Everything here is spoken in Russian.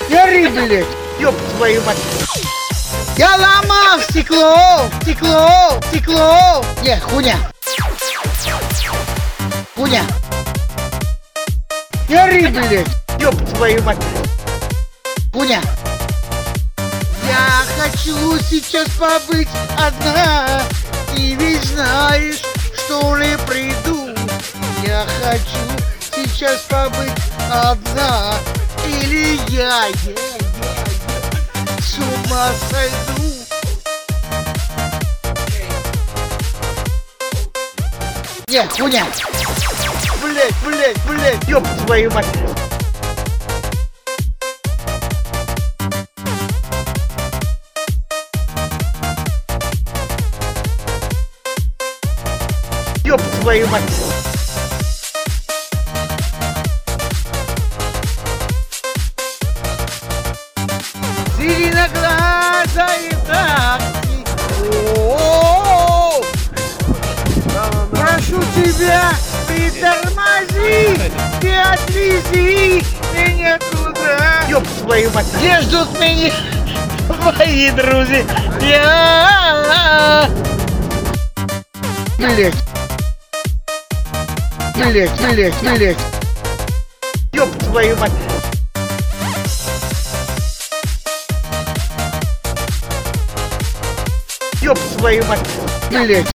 Гори, блядь! Ёб твою мать! Я ломал стекло! Стекло! Стекло! Не, хуйня! Хуйня! Гори, блядь! Ёб твою мать! Хуйня! Я хочу сейчас побыть одна. Ты ведь знаешь, что ли приду. Я хочу сейчас побыть одна. Или я с ума сойду. Нет, хуйня. Блять, ёб твою мать! Ёб твою мать! Зеленоглазая такси. О-о-о! Прошу тебя, притормози, ты отвези меня туда. Ёб твою мать! Где ждут меня мои друзья? Блять. Блять. Ёб твою мать! Ёб твою мать! Блять.